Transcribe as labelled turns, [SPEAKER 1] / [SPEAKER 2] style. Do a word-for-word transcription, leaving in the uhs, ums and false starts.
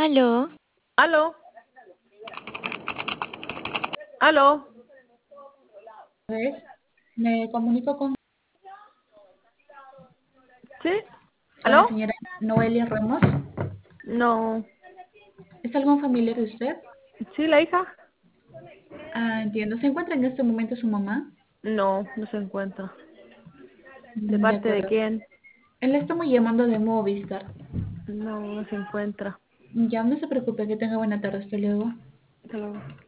[SPEAKER 1] Aló,
[SPEAKER 2] Aló, aló.
[SPEAKER 3] Vez, me comunico con,
[SPEAKER 2] ¿Sí?
[SPEAKER 3] con la
[SPEAKER 2] ¿Aló?
[SPEAKER 3] señora Noelia Ramos.
[SPEAKER 2] No.
[SPEAKER 3] ¿Es algún familiar de usted?
[SPEAKER 2] ¿Sí, la hija?
[SPEAKER 3] Ah, entiendo. ¿Se encuentra en este momento su mamá?
[SPEAKER 2] No, no se encuentra. ¿De
[SPEAKER 3] Mm, De
[SPEAKER 2] parte de
[SPEAKER 3] acuerdo.
[SPEAKER 2] quién?
[SPEAKER 3] Le estamos llamando de Movistar.
[SPEAKER 2] No, no se encuentra.
[SPEAKER 3] Ya no se preocupe, que tenga buena tarde. Hasta luego.
[SPEAKER 2] Hasta luego.